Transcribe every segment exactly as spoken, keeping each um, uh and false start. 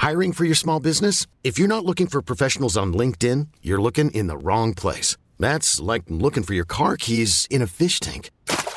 Hiring for your small business? If you're not looking for professionals on LinkedIn, you're looking in the wrong place. That's like looking for your car keys in a fish tank.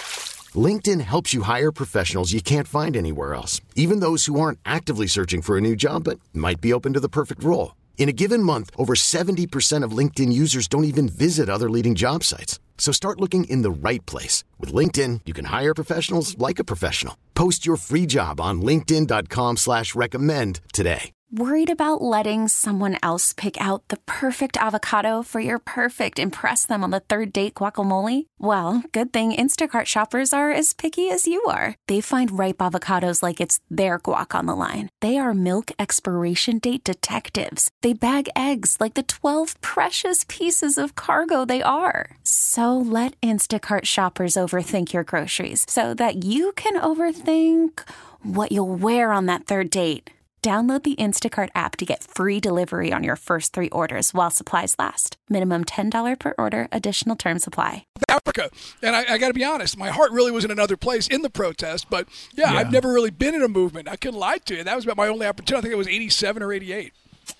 LinkedIn helps you hire professionals you can't find anywhere else, even those who aren't actively searching for a new job but might be open to the perfect role. In a given month, over seventy percent of LinkedIn users don't even visit other leading job sites. So start looking in the right place. With LinkedIn, you can hire professionals like a professional. Post your free job on linkedin.com slash recommend today. Worried about letting someone else pick out the perfect avocado for your perfect impress them on the third date guacamole? Well, good thing Instacart shoppers are as picky as you are. They find ripe avocados like it's their guac on the line. They are milk expiration date detectives. They bag eggs like the twelve precious pieces of cargo they are. So let Instacart shoppers overthink your groceries so that you can overthink what you'll wear on that third date. Download the Instacart app to get free delivery on your first three orders while supplies last. Minimum ten dollars per order. Additional terms apply. Africa. And I, I got to be honest, my heart really was in another place in the protest. But, yeah, yeah, I've never really been in a movement. I couldn't lie to you. That was about my only opportunity. I think it was eighty-seven or eighty-eight.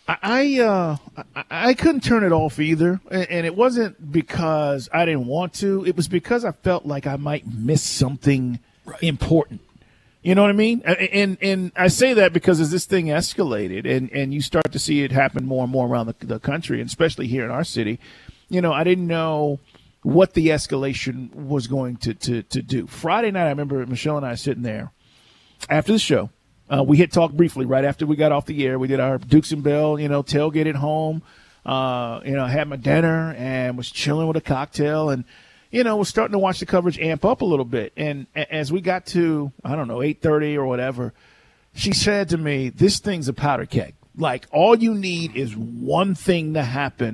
I uh, I, I couldn't turn it off either. And, and it wasn't because I didn't want to. It was because I felt like I might miss something right. important. You know what I mean? And and I say that because as this thing escalated and, and you start to see it happen more and more around the, the country, and especially here in our city, you know, I didn't know what the escalation was going to, to, to do. Friday night, I remember Michelle and I sitting there after the show. Uh, we had talked briefly right after we got off the air. We did our Dukes and Bell, you know, tailgate at home. Uh, you know, had my dinner and was chilling with a cocktail and, you know, was starting to watch the coverage amp up a little bit. And as we got to, I don't know, eight thirty or whatever, she said to me, this thing's a powder keg. Like, all you need is one thing to happen,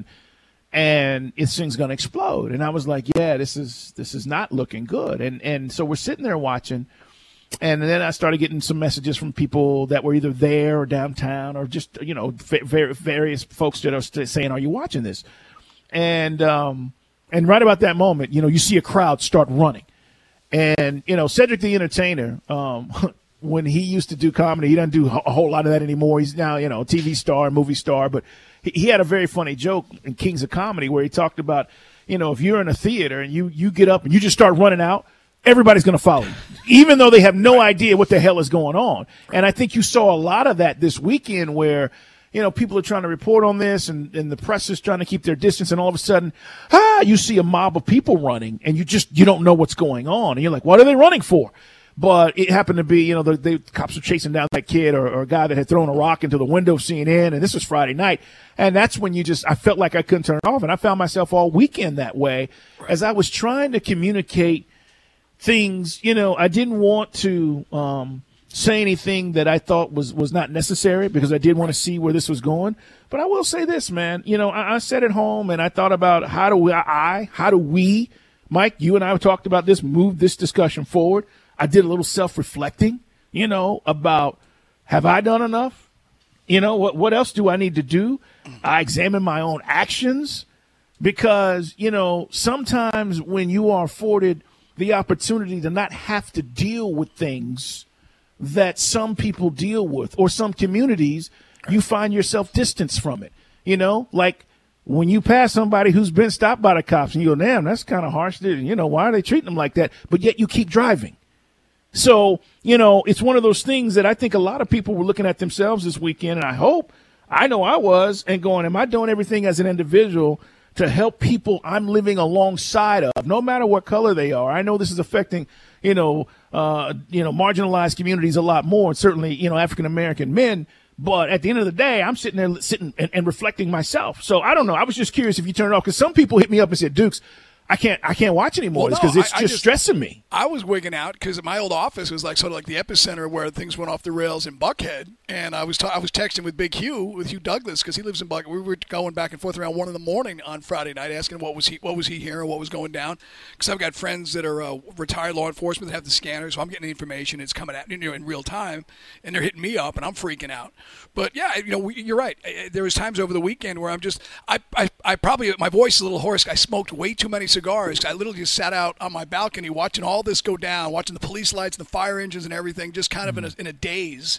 and this thing's going to explode. And I was like, yeah, this is this is not looking good. And and so we're sitting there watching, and then I started getting some messages from people that were either there or downtown or just, you know, various folks that are saying, are you watching this? And um And right about that moment, you know, you see a crowd start running. And, you know, Cedric the Entertainer, um, when he used to do comedy, he doesn't do a whole lot of that anymore. He's now, you know, a T V star, movie star. But he, he had a very funny joke in Kings of Comedy where he talked about, you know, if you're in a theater and you, you get up and you just start running out, everybody's going to follow you, even though they have no idea what the hell is going on. And I think you saw a lot of that this weekend where, you know, people are trying to report on this and, and the press is trying to keep their distance. And all of a sudden, ah, you see a mob of people running and you just, you don't know what's going on. And you're like, what are they running for? But it happened to be, you know, the, the cops were chasing down that kid or, or a guy that had thrown a rock into the window of C N N. And this was Friday night. And that's when you just, I felt like I couldn't turn it off. And I found myself all weekend that way as I was trying to communicate things. You know, I didn't want to, um, say anything that I thought was, was not necessary because I did want to see where this was going. But I will say this, man, you know, I, I sat at home and I thought about how do we, I, how do we, Mike, you and I talked about this, move this discussion forward. I did a little self-reflecting, you know, about have I done enough? You know, what, what else do I need to do? I examined my own actions because, you know, sometimes when you are afforded the opportunity to not have to deal with things that some people deal with or some communities, you find yourself distanced from it. You know, like when you pass somebody who's been stopped by the cops and you go, damn, that's kind of harsh. You know, why are they treating them like that? But yet you keep driving. So, you know, it's one of those things that I think a lot of people were looking at themselves this weekend. And I hope, I know I was, and going, am I doing everything as an individual to help people I'm living alongside of, no matter what color they are? I know this is affecting, you know, uh, you know, marginalized communities a lot more, and certainly, you know, African-American men. But at the end of the day, I'm sitting there sitting and, and reflecting myself. So I don't know. I was just curious if you turned it off, because some people hit me up and said, Dukes, I can't, I can't watch anymore because well, no, it's I, just, I just stressing me. I was wigging out because my old office was like sort of like the epicenter where things went off the rails in Buckhead, and I was ta- I was texting with Big Hugh, with Hugh Douglas, because he lives in Buckhead. We were going back and forth around one in the morning on Friday night, asking what was he what was he hearing, what was going down, because I've got friends that are uh, retired law enforcement that have the scanners, so I'm getting the information. It's coming at you know in real time, and they're hitting me up, and I'm freaking out. But yeah, you know, we, you're right. There was times over the weekend where I'm just I I, I probably my voice is a little hoarse. I smoked way too many cigars. I literally just sat out on my balcony watching all this go down, watching the police lights and the fire engines and everything, just kind of in a, in a daze.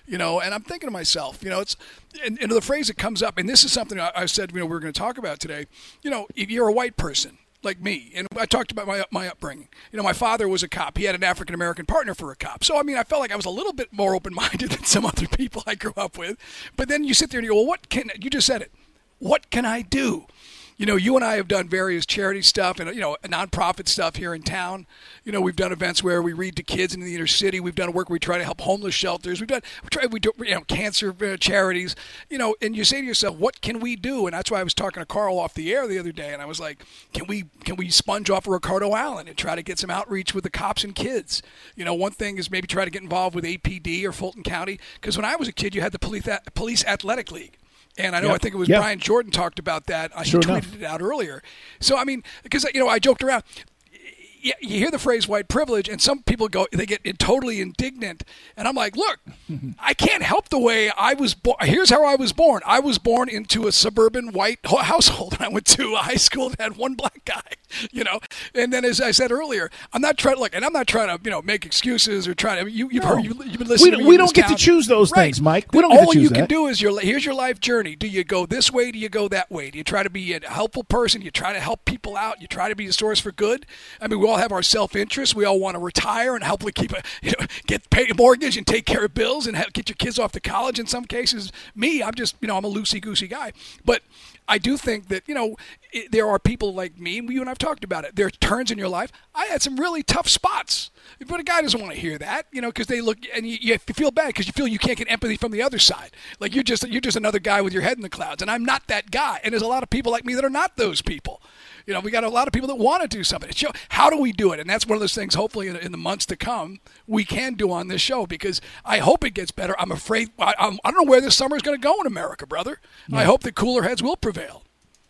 You know, and I'm thinking to myself, you know, it's and, and the phrase that comes up, and this is something I, I said, you know, we we're going to talk about today. You know, if you're a white person like me, and I talked about my my upbringing. You know, my father was a cop. He had an African American partner for a cop. So I mean, I felt like I was a little bit more open minded than some other people I grew up with. But then you sit there and you go, well, what can you just said it? What can I do? You know, you and I have done various charity stuff and, you know, nonprofit stuff here in town. You know, we've done events where we read to kids in the inner city. We've done work where we try to help homeless shelters. We've done, we try, we do, you know, cancer charities, you know, and you say to yourself, what can we do? And that's why I was talking to Carl off the air the other day. And I was like, can we, can we sponge off of Ricardo Allen and try to get some outreach with the cops and kids? You know, one thing is maybe try to get involved with A P D or Fulton County. Because when I was a kid, you had the police, police athletic league. And I know, yep. I think it was yep. Brian Jordan talked about that. Uh, sure he tweeted enough. it out earlier. So, I mean, because, you know, I joked around. You, you hear the phrase white privilege, and some people go, they get totally indignant. And I'm like, look, I can't help the way I was born. Here's how I was born. I was born into a suburban white household. I went to a high school that had one black guy, you know. And then, as I said earlier, I'm not trying to, look, and I'm not trying to, you know, make excuses or try to, you, you've no. heard, you, you've been listening we, to me We don't get town. to choose those right. things, Mike. We don't All get to choose you that. can do is, your here's your life journey. Do you go this way? Do you go that way? Do you try to be a helpful person? You try to help people out? You try to be a source for good? I mean, we all have our self-interest. We all want to retire and hopefully keep a, you know, get pay a mortgage and take care of bills and have, get your kids off to college. In some cases, me, I'm just, you know, I'm a loosey-goosey guy. But I do think that, you know, it, there are people like me, and you and I've talked about it. There are turns in your life. I had some really tough spots. But a guy doesn't want to hear that, you know, because they look, and you, you feel bad because you feel you can't get empathy from the other side. Like you're just you're just another guy with your head in the clouds, and I'm not that guy. And there's a lot of people like me that are not those people. You know, we got a lot of people that want to do something. Show, how do we do it? And that's one of those things, hopefully, in, in the months to come, we can do on this show because I hope it gets better. I'm afraid, I, I'm, I don't know where this summer is going to go in America, brother. Yeah. I hope that cooler heads will prevail.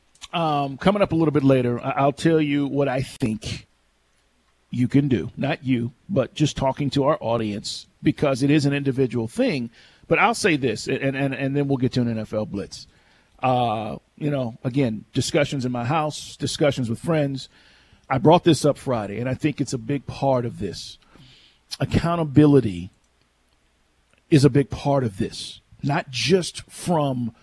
Um, coming up a little bit later, I'll tell you what I think you can do. Not you, but just talking to our audience because it is an individual thing. But I'll say this, and, and, and then we'll get to an N F L blitz. Uh, you know, again, discussions in my house, discussions with friends. I brought this up Friday, and I think it's a big part of this. Accountability is a big part of this, not just from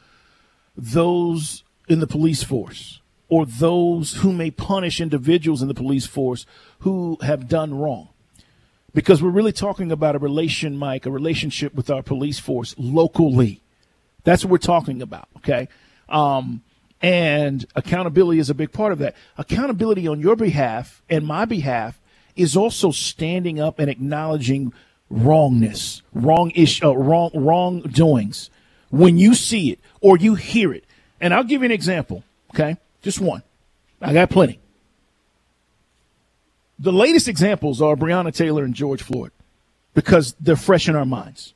those in the police force or those who may punish individuals in the police force who have done wrong. Because we're really talking about a relation, Mike, a relationship with our police force locally. That's what we're talking about, okay? Um, and accountability is a big part of that. Accountability on your behalf and my behalf is also standing up and acknowledging wrongness, wrong ish, uh, wrong wrongdoings when you see it or you hear it. And I'll give you an example, okay? Just one. I got plenty. The latest examples are Breonna Taylor and George Floyd because they're fresh in our minds.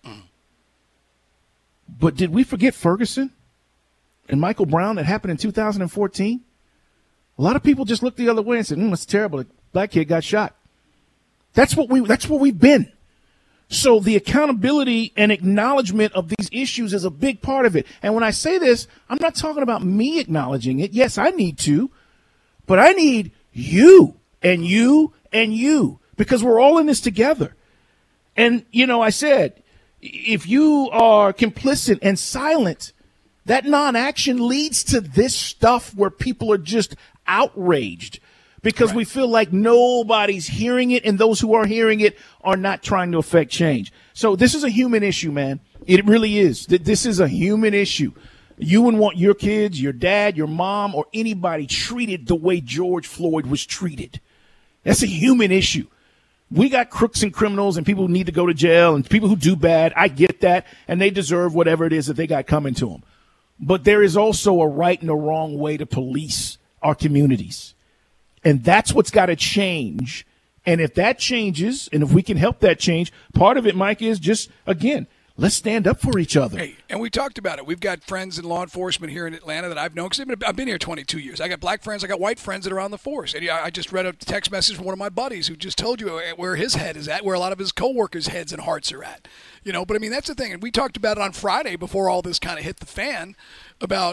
But did we forget Ferguson and Michael Brown that happened in two thousand fourteen? A lot of people just looked the other way and said, mm, it's terrible. The black kid got shot. That's what we, that's where we've been. So the accountability and acknowledgement of these issues is a big part of it. And when I say this, I'm not talking about me acknowledging it. Yes, I need to, but I need you and you and you because we're all in this together. And, you know, I said, if you are complicit and silent, that non-action leads to this stuff where people are just outraged because right. we feel like nobody's hearing it and those who are hearing it are not trying to affect change. So this is a human issue, man. It really is. This is a human issue. You wouldn't want your kids, your dad, your mom, or anybody treated the way George Floyd was treated. That's a human issue. We got crooks and criminals and people who need to go to jail and people who do bad. I get that, and they deserve whatever it is that they got coming to them. But there is also a right and a wrong way to police our communities. And that's what's got to change. And if that changes, and if we can help that change, part of it, Mike, is just, again, let's stand up for each other. Hey, and we talked about it. We've got friends in law enforcement here in Atlanta that I've known because I've been, I've been here twenty-two years. I got black friends. I got white friends that are on the force. And I just read a text message from one of my buddies who just told you where his head is at, where a lot of his coworkers' heads and hearts are at. You know, but I mean, that's the thing. And we talked about it on Friday before all this kind of hit the fan about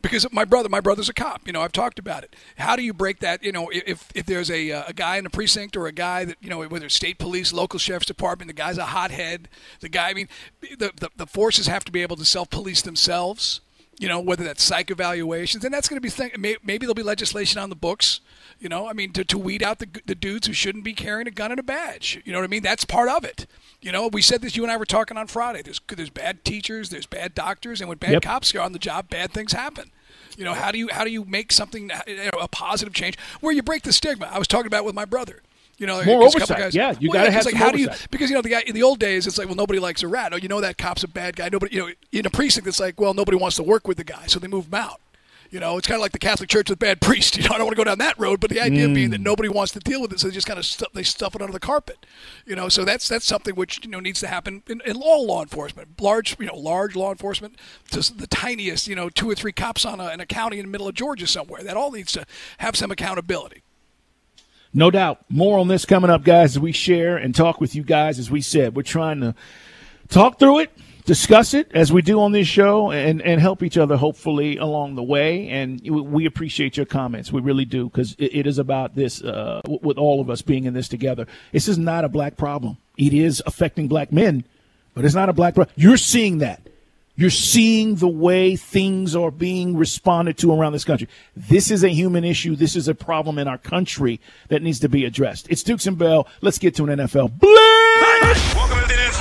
Because my brother, my brother's a cop. You know, I've talked about it. How do you break that? You know, if if there's a a guy in a precinct or a guy that, you know, whether it's state police, local sheriff's department, the guy's a hothead. The guy, I mean, the the, the forces have to be able to self-police themselves. You know, whether that's psych evaluations, and that's going to be thing, maybe there'll be legislation on the books. You know, I mean, to, to weed out the the dudes who shouldn't be carrying a gun and a badge. You know what I mean? That's part of it. You know, we said this. You and I were talking on Friday. There's there's bad teachers, there's bad doctors, and when bad yep. cops are on the job, bad things happen. You know, how do you how do you make something, you know, a positive change where you break the stigma? I was talking about it with my brother. You know, more oversight. Guys, yeah, you well, got to yeah, have like, some how oversight. Do you, because, you know, the guy in the old days, it's like, well, nobody likes a rat. Oh, you know that cop's a bad guy. Nobody, you know, in a precinct, it's like, well, nobody wants to work with the guy, so they move him out. You know, it's kind of like the Catholic Church with bad priests. You know, I don't want to go down that road, but the idea mm. being that nobody wants to deal with it, so they just kind of stu- they stuff it under the carpet. You know, so that's that's something which, you know, needs to happen in, in all law enforcement, large, you know, large law enforcement, to the tiniest, you know, two or three cops on a, in a county in the middle of Georgia somewhere. That all needs to have some accountability. No doubt. More on this coming up, guys, as we share and talk with you guys. As we said, we're trying to talk through it, discuss it, as we do on this show, and, and help each other, hopefully, along the way. And we appreciate your comments. We really do, because it, it is about this, uh, with all of us being in this together. This is not a black problem. It is affecting black men, but it's not a black problem. You're seeing that. You're seeing the way things are being responded to around this country. This is a human issue. This is a problem in our country that needs to be addressed. It's Dukes and Bell. Let's get to an N F L Blitz! Welcome to the N F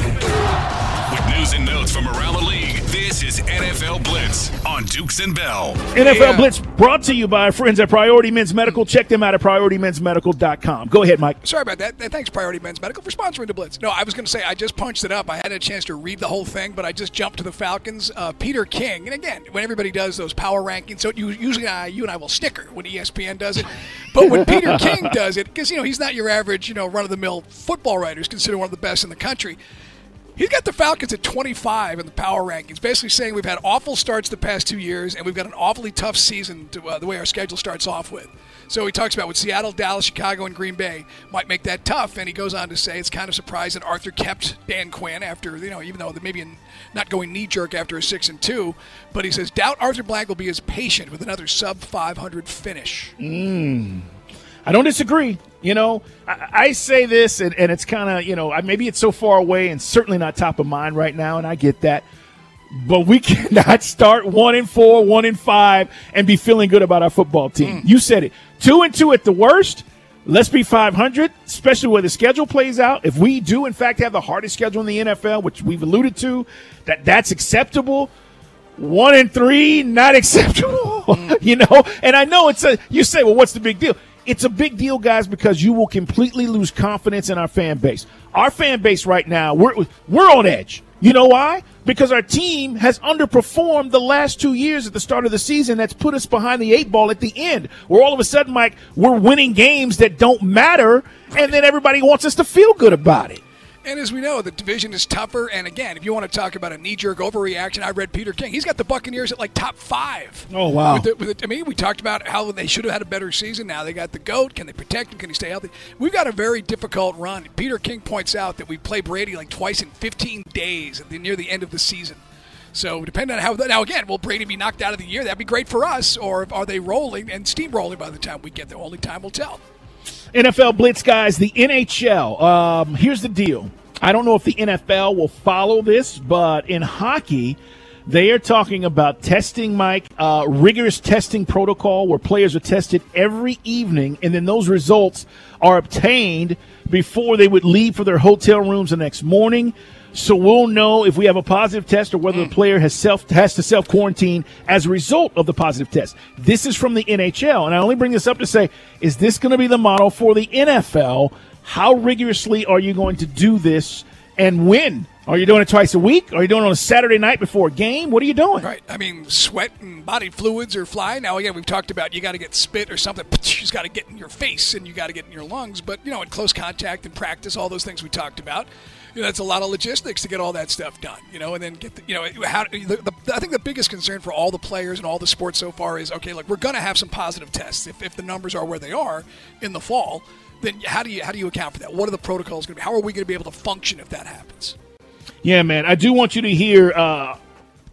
L. With news and notes from around the league, this is N F L Blitz on Dukes and Bell. N F L yeah. Blitz brought to you by our friends at Priority Men's Medical. Check them out at priority men's medical dot com. Go ahead, Mike. Sorry about that. Thanks, Priority Men's Medical, for sponsoring the Blitz. No, I was going to say I just punched it up. I hadn't a chance to read the whole thing, but I just jumped to the Falcons. Uh, Peter King, and again, when everybody does those power rankings, so you, usually I, you and I will snicker when E S P N does it, but when Peter King does it, because, you know, he's not your average, you know, run-of-the-mill football writer. He's considered one of the best in the country. He's got the Falcons at twenty-five in the power rankings, basically saying we've had awful starts the past two years, and we've got an awfully tough season to, uh, the way our schedule starts off with. So he talks about with Seattle, Dallas, Chicago, and Green Bay might make that tough, and he goes on to say it's kind of surprising that Arthur kept Dan Quinn after, you know, even though they're maybe not going knee-jerk after a six and two, but he says, doubt Arthur Blank will be as patient with another sub five hundred finish. Mm. I don't disagree. You know, I, I say this, and, and it's kind of, you know, maybe it's so far away and certainly not top of mind right now, and I get that. But we cannot start one and four, one and five, and be feeling good about our football team. Mm. You said it. Two and two at the worst. Let's be five hundred, especially where the schedule plays out. If we do, in fact, have the hardest schedule in the N F L, which we've alluded to, that that's acceptable. One and three, not acceptable. Mm. You know, and I know it's a. You say, well, what's the big deal? It's a big deal, guys, because you will completely lose confidence in our fan base. Our fan base right now, we're we're on edge. You know why? Because our team has underperformed the last two years at the start of the season. That's put us behind the eight ball at the end, where all of a sudden, Mike, we're winning games that don't matter, and then everybody wants us to feel good about it. And as we know, the division is tougher. And again, if you want to talk about a knee-jerk overreaction, I read Peter King. He's got the Buccaneers at like top five. Oh, wow. With the, with the, I mean, we talked about how they should have had a better season. Now they got the GOAT. Can they protect him? Can he stay healthy? We've got a very difficult run. Peter King points out that we play Brady like twice in fifteen days at the, near the end of the season. So depending on how – now, again, will Brady be knocked out of the year? That'd be great for us. Or are they rolling and steamrolling by the time we get there? Only time will tell. N F L Blitz, guys, the N H L. Um, here's the deal. I don't know if the N F L will follow this, but in hockey, they are talking about testing, Mike, uh, rigorous testing protocol where players are tested every evening, and then those results are obtained before they would leave for their hotel rooms the next morning. So we'll know if we have a positive test or whether the player has self has to self-quarantine as a result of the positive test. This is from the N H L, and I only bring this up to say, is this going to be the model for the N F L? How rigorously are you going to do this, and when? Are you doing it twice a week? Are you doing it on a Saturday night before a game? What are you doing? Right. I mean, sweat and body fluids are flying. Now, again, we've talked about you got to get spit or something. It's got to get in your face and you got to get in your lungs. But, you know, in close contact and practice, all those things we talked about, you know, that's a lot of logistics to get all that stuff done, you know, and then get, the, you know, how the, the, I think the biggest concern for all the players and all the sports so far is, okay, look, we're going to have some positive tests. If, if the numbers are where they are in the fall, then how do you how do you account for that? What are the protocols going to be? How are we going to be able to function if that happens? Yeah, man. I do want you to hear uh,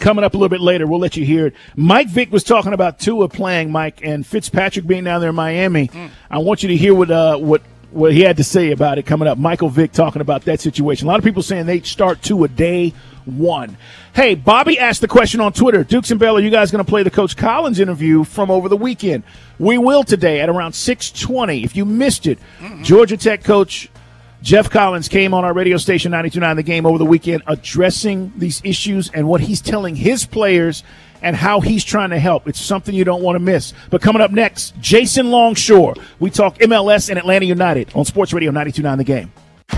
coming up a little bit later. We'll let you hear it. Mike Vick was talking about Tua playing, Mike, and Fitzpatrick being down there in Miami. Mm. I want you to hear what uh, what what he had to say about it coming up. Michael Vick talking about that situation. A lot of people saying they start Tua day one. Hey, Bobby asked the question on Twitter. Dukes and Bell, are you guys going to play the Coach Collins interview from over the weekend? We will today at around six twenty. If you missed it, mm-hmm. Georgia Tech coach Jeff Collins came on our radio station ninety-two point nine The Game over the weekend addressing these issues and what he's telling his players and how he's trying to help. It's something you don't want to miss. But coming up next, Jason Longshore. We talk M L S and Atlanta United on Sports Radio ninety-two point nine The Game.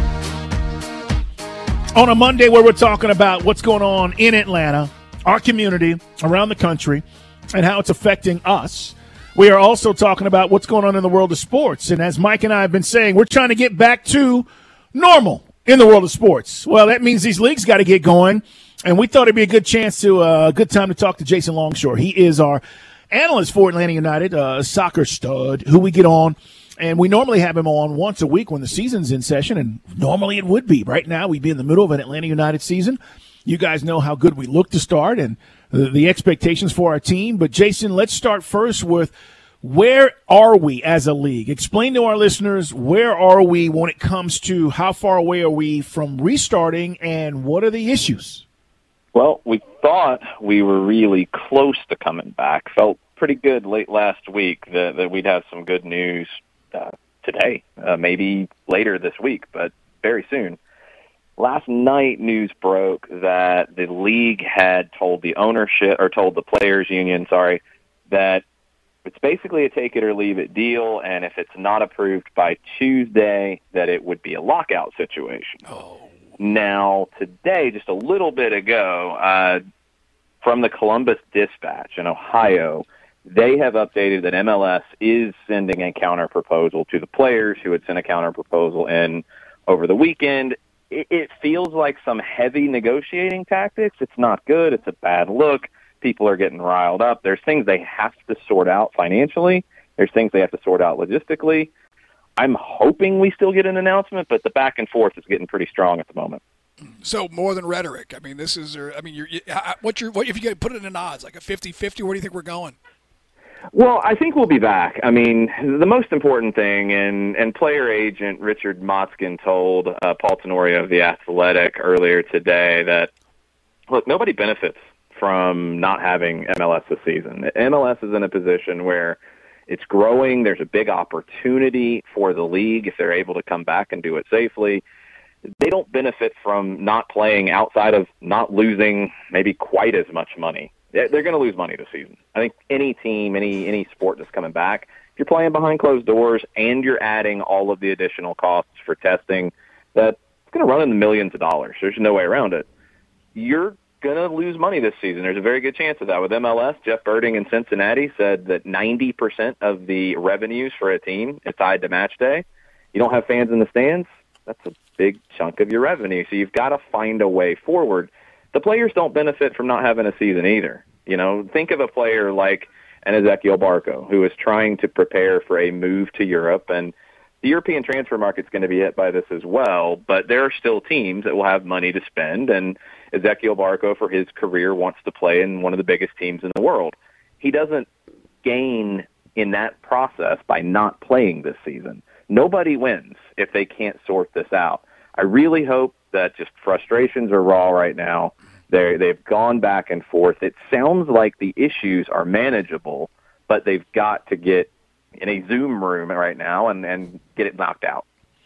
On a Monday where we're talking about what's going on in Atlanta, our community, around the country, and how it's affecting us. We are also talking about what's going on in the world of sports. And as Mike and I have been saying, we're trying to get back to normal in the world of sports. Well, that means these leagues got to get going. And we thought it'd be a good chance to, uh, a good time to talk to Jason Longshore. He is our analyst for Atlanta United, a soccer stud who we get on. And we normally have him on once a week when the season's in session. And normally it would be. Right now, we'd be in the middle of an Atlanta United season. You guys know how good we look to start and the, the expectations for our team. But, Jason, let's start first with where are we as a league? Explain to our listeners, where are we when it comes to how far away are we from restarting and what are the issues? Well, we thought we were really close to coming back. Felt pretty good late last week that, that we'd have some good news uh, today, uh, maybe later this week, but very soon. Last night, news broke that the league had told the ownership, or told the players' union, sorry, that it's basically a take-it-or-leave-it deal, and if it's not approved by Tuesday, that it would be a lockout situation. Oh. Now, today, just a little bit ago, uh, from the Columbus Dispatch in Ohio, they have updated that M L S is sending a counter-proposal to the players who had sent a counter-proposal in over the weekend. It, it feels like some heavy negotiating tactics. It's not good. It's a bad look. People are getting riled up. There's things they have to sort out financially. There's things they have to sort out logistically. I'm hoping we still get an announcement, but the back and forth is getting pretty strong at the moment. So more than rhetoric. I mean, this is. I mean, you're. What's your? What if you could put it in odds, like a fifty-fifty? Where do you think we're going? Well, I think we'll be back. I mean, the most important thing, and, and player agent Richard Motzkin told uh, Paul Tenorio of The Athletic earlier today that, look, nobody benefits from not having M L S this season. M L S is in a position where it's growing. There's a big opportunity for the league if they're able to come back and do it safely. They don't benefit from not playing outside of not losing maybe quite as much money. They're going to lose money this season. I think any team, any any sport that's coming back, if you're playing behind closed doors and you're adding all of the additional costs for testing, that's going to run in the millions of dollars. There's no way around it. You're going to lose money this season. There's a very good chance of that. With M L S, Jeff Birding in Cincinnati said that ninety percent of the revenues for a team is tied to match day. You don't have fans in the stands, that's a big chunk of your revenue. So you've got to find a way forward. The players don't benefit from not having a season either. You know, think of a player like an Ezequiel Barco, who is trying to prepare for a move to Europe, and the European transfer market's going to be hit by this as well, but there are still teams that will have money to spend, and Ezequiel Barco, for his career, wants to play in one of the biggest teams in the world. He doesn't gain in that process by not playing this season. Nobody wins if they can't sort this out. I really hope that just frustrations are raw right now. They they've gone back and forth. It sounds like the issues are manageable, but they've got to get in a Zoom room right now and, and get it knocked out.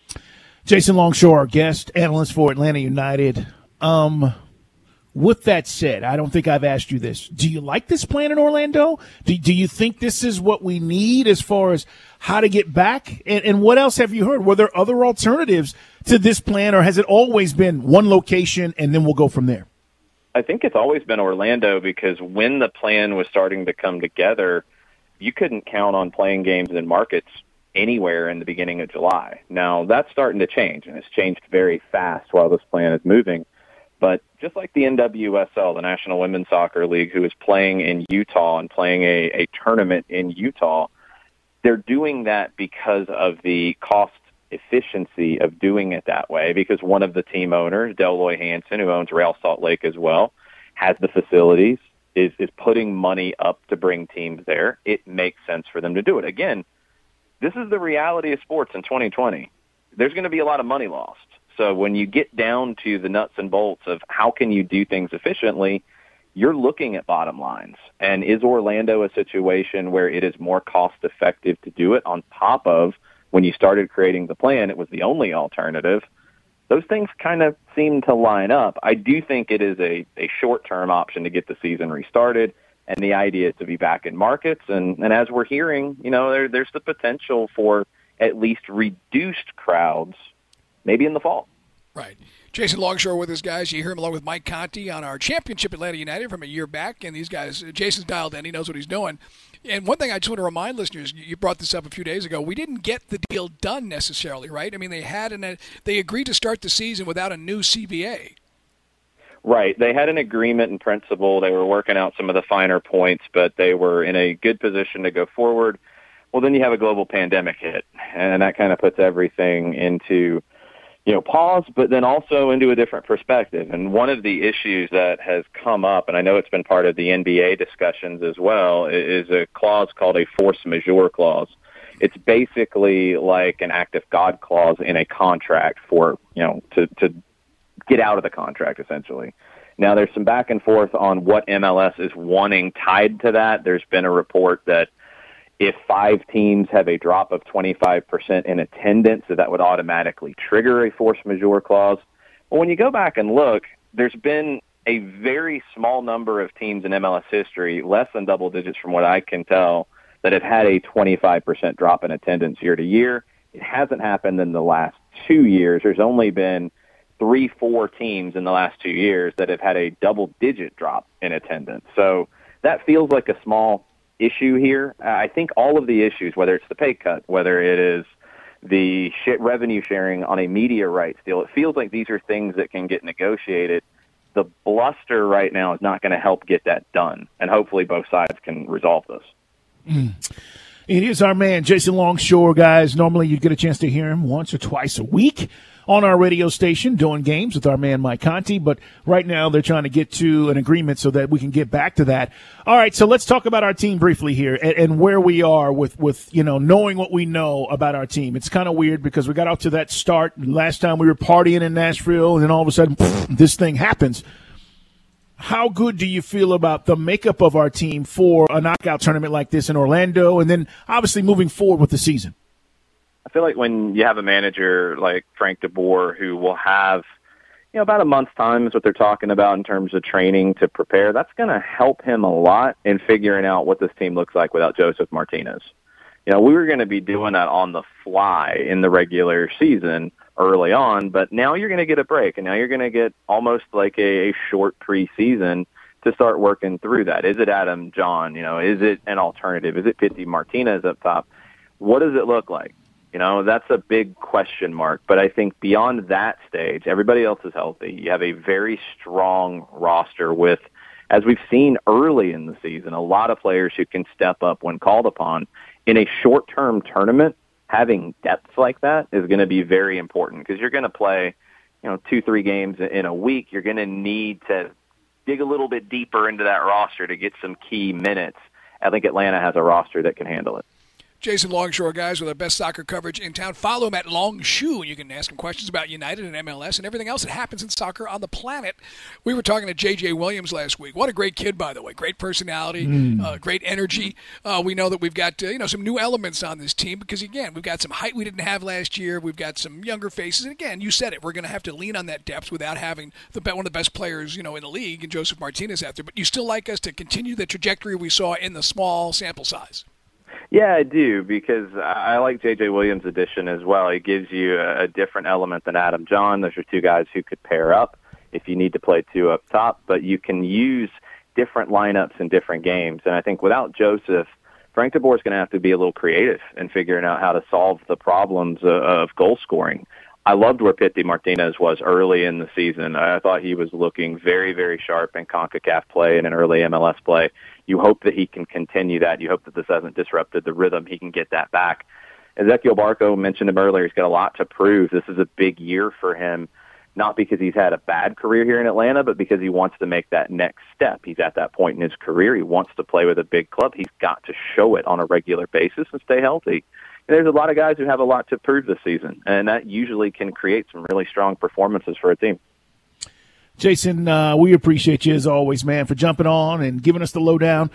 Jason Longshore, our guest, analyst for Atlanta United. Um, with that said, I don't think I've asked you this. Do you like this plan in Orlando? Do, do you think this is what we need as far as how to get back? And, and what else have you heard? Were there other alternatives to this plan, or has it always been one location and then we'll go from there? I think it's always been Orlando, because when the plan was starting to come together, you couldn't count on playing games in markets anywhere in the beginning of July. Now, that's starting to change, and it's changed very fast while this plan is moving. But just like the N W S L, the National Women's Soccer League, who is playing in Utah and playing a, a tournament in Utah, they're doing that because of the cost efficiency of doing it that way, because one of the team owners, Del Loy Hansen, who owns Real Salt Lake as well, has the facilities, is, is putting money up to bring teams there, it makes sense for them to do it. Again, this is the reality of sports in twenty twenty. There's going to be a lot of money lost. So when you get down to the nuts and bolts of how can you do things efficiently, you're looking at bottom lines. And is Orlando a situation where it is more cost-effective to do it on top of when you started creating the plan, it was the only alternative? Those things kind of seem to line up. I do think it is a, a short-term option to get the season restarted, and the idea is to be back in markets. And, and as we're hearing, you know, there, there's the potential for at least reduced crowds maybe in the fall. Right. Jason Longshore with us, guys. You hear him along with Mike Conti on our championship Atlanta United from a year back. And these guys, Jason's dialed in. He knows what he's doing. And one thing I just want to remind listeners, you brought this up a few days ago, we didn't get the deal done necessarily, right? I mean, they had an, they agreed to start the season without a new C B A. Right. They had an agreement in principle. They were working out some of the finer points, but they were in a good position to go forward. Well, then you have a global pandemic hit, and that kind of puts everything into, you know, pause, but then also into a different perspective. And one of the issues that has come up, and I know it's been part of the N B A discussions as well, is a clause called a force majeure clause. It's basically like an act of God clause in a contract for, you know, to, to get out of the contract, essentially. Now, there's some back and forth on what M L S is wanting tied to that. There's been a report that if five teams have a drop of twenty-five percent in attendance, so that would automatically trigger a force majeure clause. Well, when you go back and look, there's been a very small number of teams in M L S history, less than double digits from what I can tell, that have had a twenty-five percent drop in attendance year to year. It hasn't happened in the last two years. There's only been three, four teams in the last two years that have had a double-digit drop in attendance. So that feels like a small issue here. I think all of the issues, whether it's the pay cut, whether it is the shit revenue sharing on a media rights deal, it feels like these are things that can get negotiated. The bluster right now is not going to help get that done, and hopefully both sides can resolve this. Mm. It is our man, Jason Longshore, guys. Normally you get a chance to hear him once or twice a week on our radio station doing games with our man Mike Conti, but right now they're trying to get to an agreement so that we can get back to that. All right, so let's talk about our team briefly here and, and where we are with, with, you know, knowing what we know about our team. It's kind of weird because we got out to that start. Last time we were partying in Nashville, and then all of a sudden, pff, this thing happens. How good do you feel about the makeup of our team for a knockout tournament like this in Orlando, and then obviously moving forward with the season? I feel like when you have a manager like Frank DeBoer who will have, you know, about a month's time is what they're talking about in terms of training to prepare, that's going to help him a lot in figuring out what this team looks like without Josef Martinez. You know, we were going to be doing that on the fly in the regular season early on, but now you're going to get a break, and now you're going to get almost like a, a short preseason to start working through that. Is it Adam John? You know, is it an alternative? Is it Pity Martinez up top? What does it look like? You know, that's a big question mark. But I think beyond that stage, everybody else is healthy. You have a very strong roster with, as we've seen early in the season, a lot of players who can step up when called upon. In a short-term tournament, having depth like that is going to be very important because you're going to play, you know, two, three games in a week. You're going to need to dig a little bit deeper into that roster to get some key minutes. I think Atlanta has a roster that can handle it. Jason Longshore, guys, with our best soccer coverage in town. Follow him at Longshoe. You can ask him questions about United and M L S and everything else that happens in soccer on the planet. We were talking to J J Williams last week. What a great kid, by the way. Great personality, mm. uh, great energy. Uh, we know that we've got uh, you know some new elements on this team because, again, we've got some height we didn't have last year. We've got some younger faces. And, again, you said it. We're going to have to lean on that depth without having the one of the best players you know in the league and Josef Martinez out there. But you still like us to continue the trajectory we saw in the small sample size. Yeah, I do, because I like J J Williams' addition as well. He gives you a different element than Adam John. Those are two guys who could pair up if you need to play two up top, but you can use different lineups in different games. And I think without Josef, Frank DeBoer is going to have to be a little creative in figuring out how to solve the problems of goal scoring. I loved where Pity Martinez was early in the season. I thought he was looking very, very sharp in CONCACAF play and in early M L S play. You hope that he can continue that. You hope that this hasn't disrupted the rhythm. He can get that back. Ezequiel Barco, mentioned him earlier, he's got a lot to prove. This is a big year for him not because he's had a bad career here in Atlanta, but because he wants to make that next step. He's at that point in his career. He wants to play with a big club. He's got to show it on a regular basis and stay healthy. And there's a lot of guys who have a lot to prove this season, and that usually can create some really strong performances for a team. Jason, uh, we appreciate you as always, man, for jumping on and giving us the lowdown.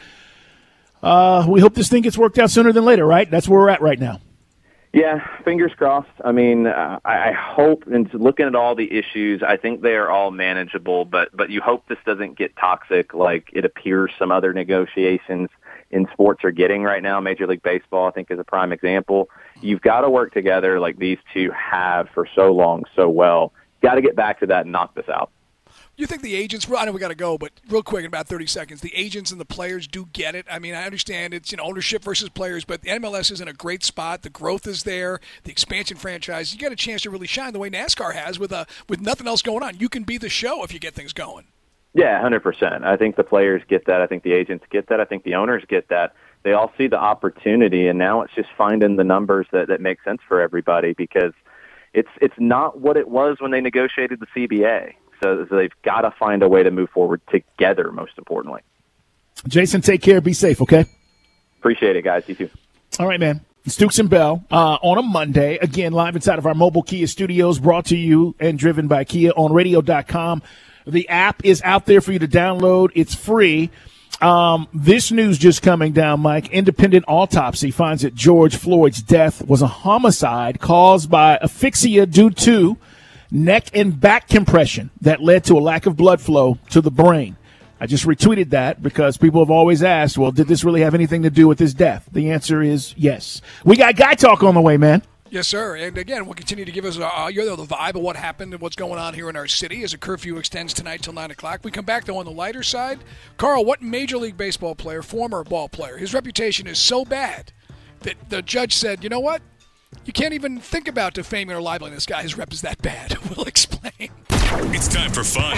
Uh, we hope this thing gets worked out sooner than later, right? That's where we're at right now. Yeah, fingers crossed. I mean, uh, I, I hope, and looking at all the issues, I think they are all manageable, but, but you hope this doesn't get toxic like it appears some other negotiations in sports are getting right now. Major League Baseball, I think, is a prime example. You've got to work together like these two have for so long, so well. Got to get back to that and knock this out. You think the agents, I know we got to go, but real quick in about thirty seconds, the agents and the players do get it? I mean, I understand it's, you know, ownership versus players, but the M L S is in a great spot. The growth is there. The expansion franchise, you got a chance to really shine the way NASCAR has with a, with nothing else going on. You can be the show if you get things going. Yeah, one hundred percent. I think the players get that. I think the agents get that. I think the owners get that. They all see the opportunity, and now it's just finding the numbers that, that make sense for everybody, because it's it's not what it was when they negotiated the C B A. So, so they've got to find a way to move forward together, most importantly. Jason, take care. Be safe, okay? Appreciate it, guys. You too. All right, man. Stooks and Bell uh, on a Monday, again, live inside of our mobile Kia studios, brought to you and driven by Kia on radio dot com. The app is out there for you to download. It's free. Um, this news just coming down, Mike. Independent autopsy finds that George Floyd's death was a homicide caused by asphyxia due to neck and back compression that led to a lack of blood flow to the brain. I just retweeted that because people have always asked, well, did this really have anything to do with his death? The answer is yes. We got Guy Talk on the way, man. Yes, sir. And again, we'll continue to give us uh, you know, the vibe of what happened and what's going on here in our city as a curfew extends tonight till nine o'clock. We come back, though, on the lighter side. Carl, what Major League Baseball player, former ball player, his reputation is so bad that the judge said, you know what? You can't even think about defaming or libeling this guy. His rep is that bad. We'll explain. It's time for fun.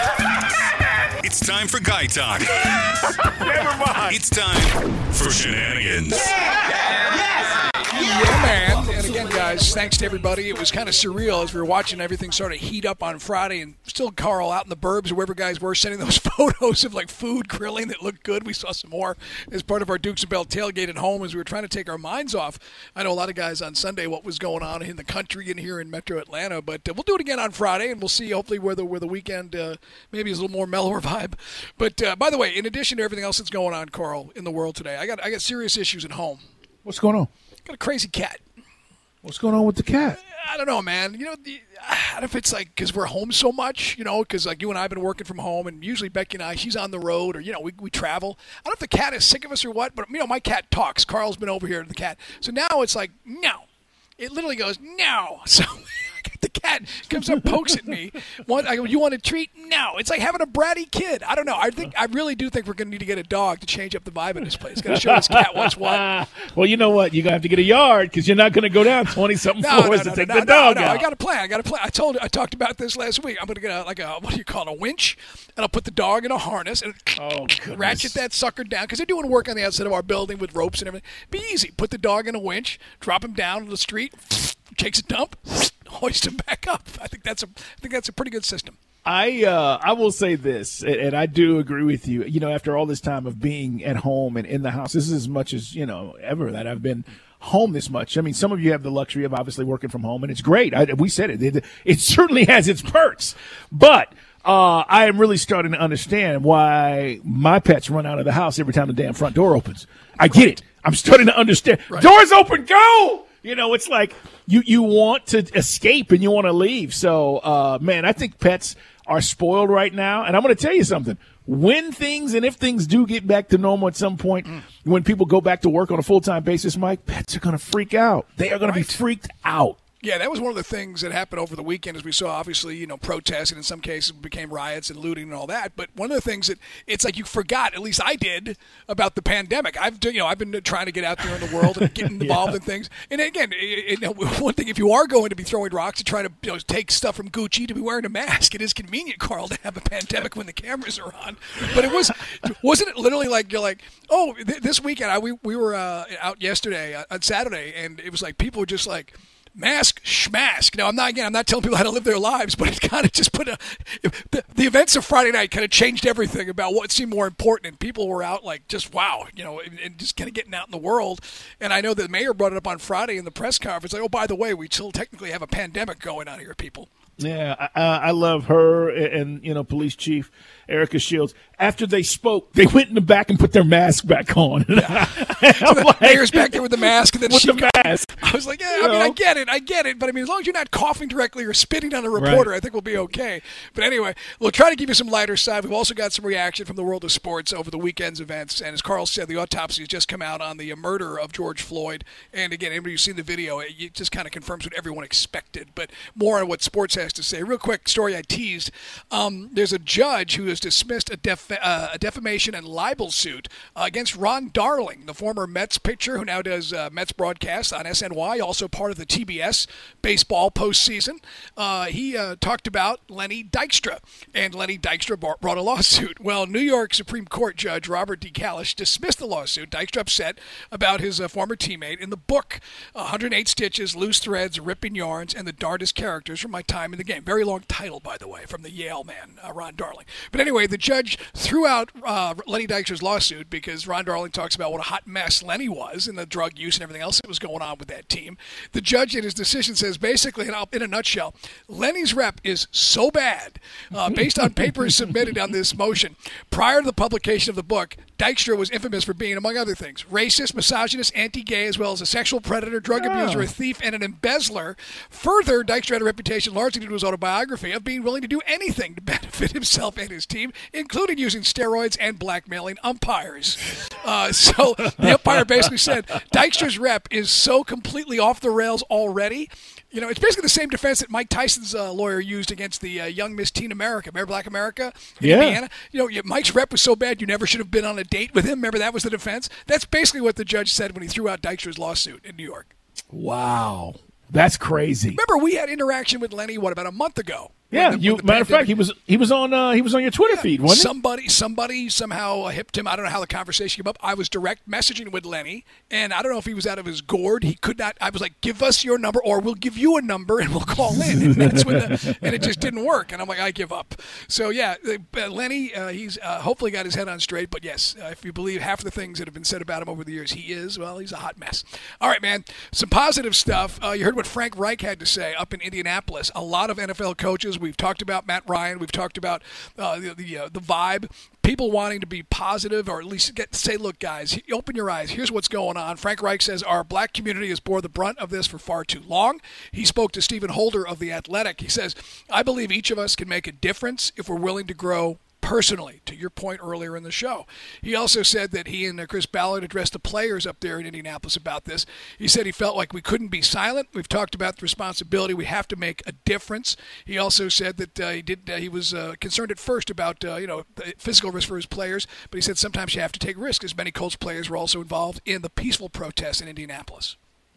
It's time for Guy Talk. Never mind. It's time for shenanigans. Yeah, man. And again, guys, thanks to everybody. It was kind of surreal as we were watching everything sort of heat up on Friday, and still Carl out in the burbs or wherever guys were sending those photos of like food grilling that looked good. We saw some more as part of our Dukes and Bell tailgate at home as we were trying to take our minds off. I know a lot of guys on Sunday what was going on in the country and here in Metro Atlanta, but uh, we'll do it again on Friday, and we'll see hopefully where the where the weekend uh, maybe is a little more mellower vibe. But uh, by the way, in addition to everything else that's going on, Carl, in the world today, I got I got serious issues at home. What's going on? Got a crazy cat. What's going on with the cat? I don't know, man. You know, the, I don't know if it's like because we're home so much, you know, because like you and I have been working from home, and usually Becky and I, she's on the road, or, you know, we, we travel. I don't know if the cat is sick of us or what, but, you know, my cat talks. Carl's been over here to the cat. So now it's like, no. It literally goes, no. So the cat comes up, pokes at me. What, I go, you want a treat? No. It's like having a bratty kid. I don't know. I think I really do think we're going to need to get a dog to change up the vibe in this place. Got to show this cat what's what. Well, you know what? You're going to have to get a yard because you're not going to go down twenty-something no, floors no, no, to take no, the no, dog no, no. out. I got a plan. I got a plan. I told I talked about this last week. I'm going to get a, like a, what do you call it, a winch, and I'll put the dog in a harness and oh, ratchet that sucker down because they're doing work on the outside of our building with ropes and everything. Be easy. Put the dog in a winch, drop him down to the street, takes a dump, hoist him back up. I think that's a I think that's a pretty good system. I uh, I will say this, and I do agree with you. You know, after all this time of being at home and in the house, this is as much as, you know, ever that I've been home this much. I mean, some of you have the luxury of obviously working from home, and it's great. I, we said it. it. It certainly has its perks. But uh, I am really starting to understand why my pets run out of the house every time the damn front door opens. I get it. I'm starting to understand. Right. Doors open, go! You know, it's like you, you want to escape and you want to leave. So, uh, man, I think pets are spoiled right now. And I'm going to tell you something. When things and if things do get back to normal at some point, mm. when people go back to work on a full-time basis, Mike, pets are going to freak out. They are going right. to be freaked out. Yeah, that was one of the things that happened over the weekend as we saw, obviously, you know, protests, and in some cases became riots and looting and all that. But one of the things that it's like you forgot, at least I did, about the pandemic. I've, you know, I've been trying to get out there in the world and getting involved yeah. in things. And again, it, it, one thing, if you are going to be throwing rocks and trying to, you know, take stuff from Gucci, to be wearing a mask, it is convenient, Carl, to have a pandemic when the cameras are on. But it was, wasn't it literally like, you're like, oh, th- this weekend, I, we, we were uh, out yesterday, uh, on Saturday, and it was like people were just like, mask schmask. Now, I'm not again. I'm not telling people how to live their lives, but it kind of just put a the, the events of Friday night kind of changed everything about what seemed more important, and people were out like just wow, you know, and, and just kind of getting out in the world. And I know the mayor brought it up on Friday in the press conference, like, oh, by the way, we still technically have a pandemic going on here, people. Yeah, I, I love her and, and, you know, Police Chief Erica Shields. After they spoke, they went in the back and put their mask back on. Yeah. So the like, mayor's back there with the mask. And then with she the got, mask. I was like, yeah, you I mean, know? I get it. I get it. But, I mean, as long as you're not coughing directly or spitting on a reporter, right. I think we'll be okay. But anyway, we'll try to give you some lighter side. We've also got some reaction from the world of sports over the weekend's events. And as Carl said, the autopsy has just come out on the murder of George Floyd. And, again, anybody who's seen the video, it just kind of confirms what everyone expected. But more on what sports has to say. Real quick story I teased. Um, there's a judge who has dismissed a, def- uh, a defamation and libel suit uh, against Ron Darling, the former Mets pitcher who now does uh, Mets broadcasts on S N Y, also part of the T B S baseball postseason. Uh, he uh, talked about Lenny Dykstra, and Lenny Dykstra brought a lawsuit. Well, New York Supreme Court Judge Robert D. Kalish dismissed the lawsuit. Dykstra upset about his uh, former teammate in the book, one hundred eight Stitches, Loose Threads, Ripping Yarns, and the Darndest Characters from My Time in the Game. Very long title, by the way, from the Yale man, uh, Ron Darling. But anyway, the judge threw out uh, Lenny Dykstra's lawsuit because Ron Darling talks about what a hot mess Lenny was and the drug use and everything else that was going on with that team. The judge in his decision says basically, and I'll, in a nutshell, Lenny's rep is so bad, uh, based on papers submitted on this motion. Prior to the publication of the book, Dykstra was infamous for being, among other things, racist, misogynist, anti-gay, as well as a sexual predator, drug yeah. abuser, a thief, and an embezzler. Further, Dykstra had a reputation largely due to his autobiography of being willing to do anything to benefit himself and his team, including using steroids and blackmailing umpires. Uh, so the umpire basically said, Dykstra's rep is so completely off the rails already. You know, it's basically the same defense that Mike Tyson's uh, lawyer used against the uh, young Miss Teen America. Remember Black America in yeah. Indiana? You know, Mike's rep was so bad you never should have been on a date with him. Remember that was the defense? That's basically what the judge said when he threw out Dykstra's lawsuit in New York. Wow. That's crazy. Remember, we had interaction with Lenny, what, about a month ago? Yeah, the, you, matter of fact, he was he was on uh, he was on your Twitter yeah, feed, wasn't somebody, he? Somebody somehow hipped him. I don't know how the conversation came up. I was direct messaging with Lenny, and I don't know if he was out of his gourd. He could not. I was like, "Give us your number, or we'll give you a number, and we'll call in." And that's when, the, and it just didn't work. And I'm like, I give up. So yeah, uh, Lenny, uh, he's uh, hopefully got his head on straight. But yes, uh, if you believe half the things that have been said about him over the years, he is well, he's a hot mess. All right, man. Some positive stuff. Uh, you heard what Frank Reich had to say up in Indianapolis. A lot of N F L coaches. We've talked about Matt Ryan. We've talked about uh, the the, uh, the vibe. People wanting to be positive, or at least get say, look, guys, open your eyes. Here's what's going on. Frank Reich says our black community has bore the brunt of this for far too long. He spoke to Stephen Holder of The Athletic. He says, I believe each of us can make a difference if we're willing to grow personally, to your point earlier in the show. He also said that he and Chris Ballard addressed the players up there in Indianapolis about this. He said he felt like we couldn't be silent. We've talked about the responsibility. We have to make a difference. He also said that uh, he did. Uh, he was uh, concerned at first about uh, you know the physical risk for his players, but he said sometimes you have to take risks. As many Colts players were also involved in the peaceful protests in Indianapolis.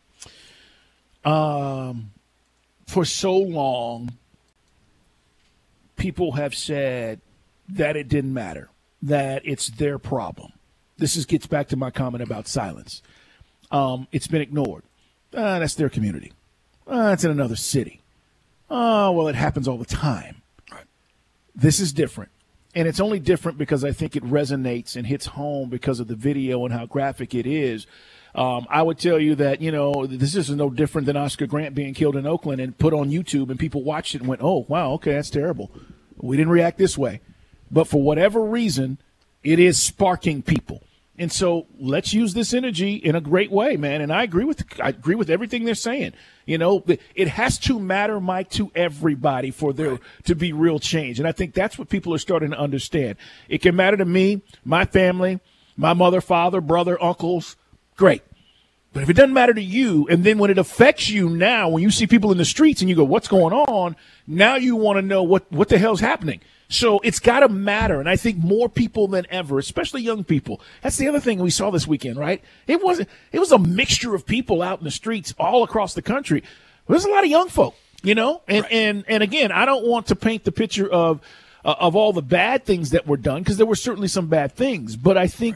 Um, for so long, people have said that it didn't matter, that it's their problem. This is gets back to my comment about silence. Um, it's been ignored. Uh, that's their community. Uh, it's in another city. Oh, well, it happens all the time. Right. This is different. And it's only different because I think it resonates and hits home because of the video and how graphic it is. Um, I would tell you that, you know, this is no different than Oscar Grant being killed in Oakland and put on YouTube, and people watched it and went, oh, wow, okay, that's terrible. We didn't react this way. But for whatever reason, it is sparking people. And so let's use this energy in a great way, man. And I agree with I agree with everything they're saying. You know, it has to matter, Mike, to everybody for there right. to be real change. And I think that's what people are starting to understand. It can matter to me, my family, my mother, father, brother, uncles. Great. But if it doesn't matter to you, and then when it affects you now, when you see people in the streets and you go, what's going on? Now you want to know what, what the hell's happening. So it's got to matter, and I think more people than ever, especially young people. That's the other thing we saw this weekend, right? It wasn't. It was a mixture of people out in the streets all across the country. There's a lot of young folk, you know. And right. and and again, I don't want to paint the picture of uh, of all the bad things that were done, because there were certainly some bad things. But I think right.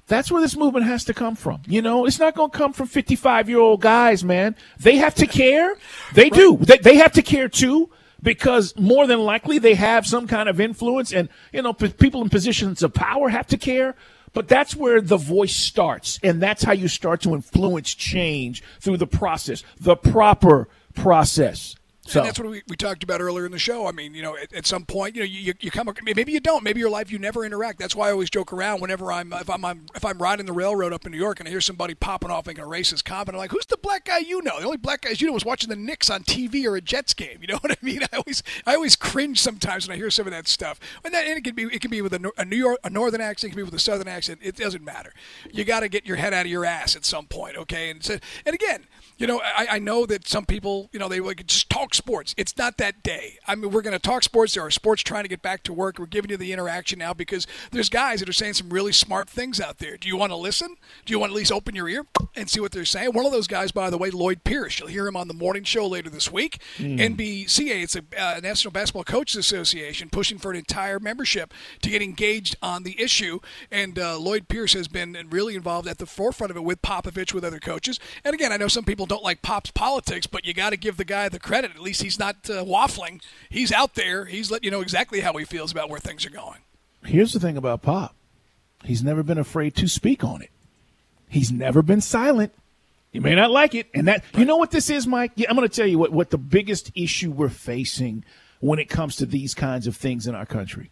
That's where this movement has to come from. You know, it's not going to come from fifty-five-year-old guys, man. They have to care. They right. do. They, they have to care, too, because more than likely they have some kind of influence. And, you know, p- people in positions of power have to care. But that's where the voice starts, and that's how you start to influence change through the process, the proper process. So. And that's what we, we talked about earlier in the show. I mean, you know, at, at some point, you know, you, you come, maybe you don't, maybe your life you never interact. That's why I always joke around whenever I'm, if I'm, I'm if I'm riding the railroad up in New York and I hear somebody popping off making a racist comment, I'm like, who's the black guy you know? The only black guys you know was watching the Knicks on T V or a Jets game. You know what I mean? I always, I always cringe sometimes when I hear some of that stuff. And that, and it can be, it can be with a, a New York, a northern accent, it can be with a southern accent. It doesn't matter. You got to get your head out of your ass at some point, okay? And so, and again. You know, I, I know that some people, you know, they like just talk sports. It's not that day. I mean, we're going to talk sports. There are sports trying to get back to work. We're giving you the interaction now because there's guys that are saying some really smart things out there. Do you want to listen? Do you want to at least open your ear and see what they're saying? One of those guys, by the way, Lloyd Pierce. You'll hear him on the morning show later this week. Mm. N B C A, it's a uh, National Basketball Coaches Association, pushing for an entire membership to get engaged on the issue. And uh, Lloyd Pierce has been really involved at the forefront of it with Popovich, with other coaches. And again, I know some people don't like Pop's politics, but you got to give the guy the credit. At least he's not uh, waffling. He's out there. He's letting you know exactly how he feels about where things are going. Here's the thing about Pop. He's never been afraid to speak on it. He's never been silent. You may not like it. And that, you know what this is, Mike? Yeah, I'm going to tell you what, what the biggest issue we're facing when it comes to these kinds of things in our country.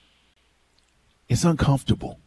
It's uncomfortable.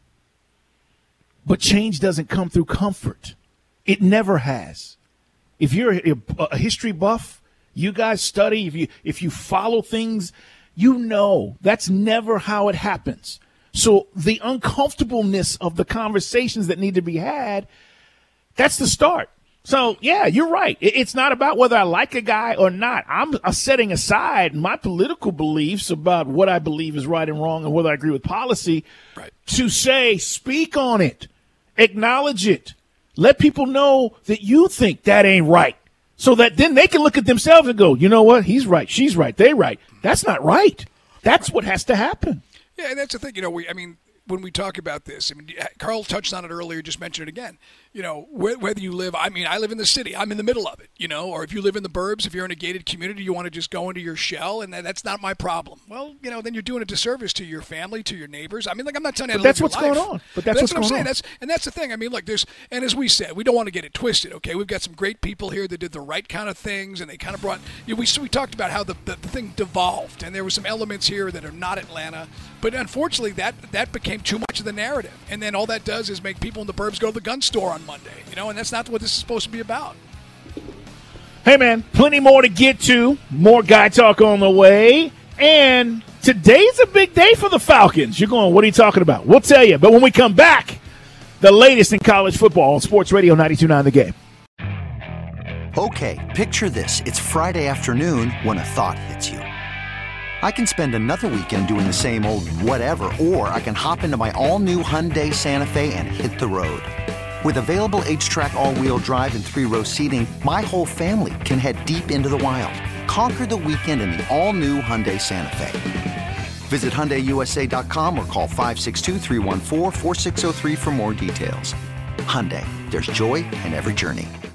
But change doesn't come through comfort. It never has. If you're a, a history buff, you guys study, if you if you follow things, you know that's never how it happens. So the uncomfortableness of the conversations that need to be had, that's the start. So, yeah, you're right. It's not about whether I like a guy or not. I'm setting aside my political beliefs about what I believe is right and wrong and whether I agree with policy right. to say, speak on it, acknowledge it. Let people know that you think that ain't right so that then they can look at themselves and go, you know what? He's right. She's right. They're right. That's not right. That's what has to happen. Yeah, and that's the thing. You know, we, I mean, when we talk about this, I mean, Carl touched on it earlier, just mentioned it again. You know, whether you live, I mean, I live in the city. I'm in the middle of it, you know, or if you live in the burbs, if you're in a gated community, you want to just go into your shell, and that's not my problem. Well, you know, then you're doing a disservice to your family, to your neighbors. I mean, like, I'm not telling you but to that's live what's your life. going on. But that's, that's what's what I'm going saying. on. That's, and that's the thing. I mean, look, there's, and as we said, we don't want to get it twisted, okay? We've got some great people here that did the right kind of things, and they kind of brought, you know, we, we talked about how the, the, the thing devolved, and there were some elements here that are not Atlanta, but unfortunately, that, that became too much of the narrative. And then all that does is make people in the burbs go to the gun store on Monday, you know, and that's not what this is supposed to be about. Hey, man, plenty more to get to. More Guy Talk on the way. And today's a big day for the Falcons. You're going, what are you talking about? We'll tell you. But when we come back, the latest in college football on Sports Radio ninety-two point nine The Game. Okay, picture this. It's Friday afternoon when a thought hits you. I can spend another weekend doing the same old whatever, or I can hop into my all-new Hyundai Santa Fe and hit the road. With available H-Track all-wheel drive and three-row seating, my whole family can head deep into the wild. Conquer the weekend in the all-new Hyundai Santa Fe. Visit Hyundai U S A dot com or call five six two, three one four, four six zero three for more details. Hyundai, there's joy in every journey.